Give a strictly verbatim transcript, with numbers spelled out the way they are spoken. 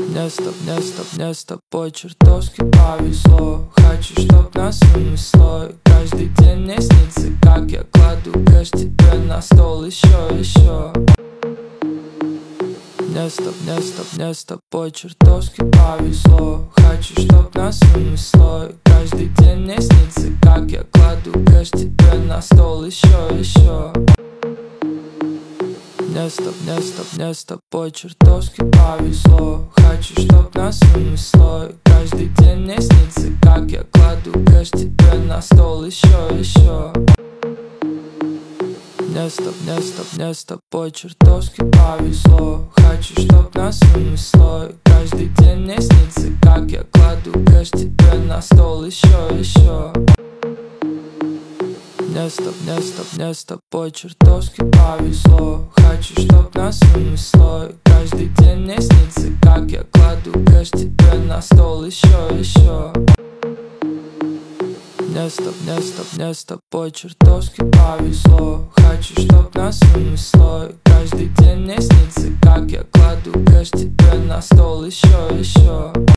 Мне с тобой, мне с тобой, мне с тобой чертовски повезло. Хочу, чтоб нас унесло. И каждый день мне снится, как я кладу кэш тебе на стол еще, еще. Мне с тобой, мне с тобой, мне с тобой чертовски повезло. Хочу, чтоб нас унесло. И каждый день мне снится, как я кладу кэш тебе на стол еще, еще. Мне с тобой, мне с тобой, мне с тобой чертовски повезло. Хочу, чтоб нас унесло. И каждый день мне снится, как я кладу кэш тебе на стол еще, еще. Мне с тобой, мне с тобой, мне с тобой чертовски повезло. Хочу, чтоб нас унесло. И каждый день мне снится, как я кладу кэш тебе на стол еще, еще. Мне с тобой, мне с тобой, мне с тобой чертовски повезло. Хочу, чтоб нас унесло. И каждый день мне снится, как я кладу кэш тебе на стол еще, еще. Мне с тобой, мне с тобой, мне с тобой чертовски повезло. Хочу, чтоб нас унесло. И каждый день мне снится, как я кладу кэш тебе на стол еще, еще.